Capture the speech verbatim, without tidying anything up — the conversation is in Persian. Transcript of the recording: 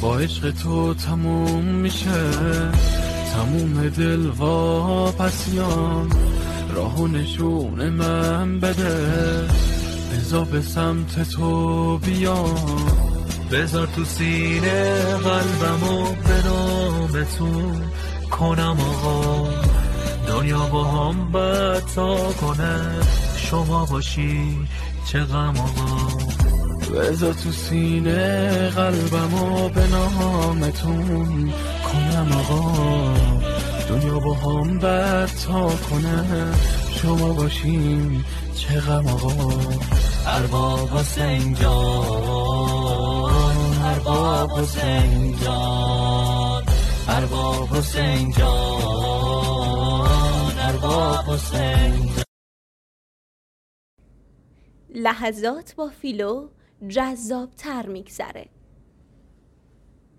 با عشق تو تموم میشه، تموم دل واپسیام، راهو نشون من بده، بذار به سمت تو بیام، بذار تو سینه قلبمو به نامتون کنم آقا، دنیا با هم بد تا کنه، شما باشی چه غم آقا، بذار تو سینه قلبمو به نامتون کنم آقا، دنیا با هم بد تا کنه، شما باشیم چه غم آقا. ارباب حسین جان، ارباب حسین جان، ارباب حسین جان، ارباب حسین جان. لحظات با فیلو جذاب تر میگذره.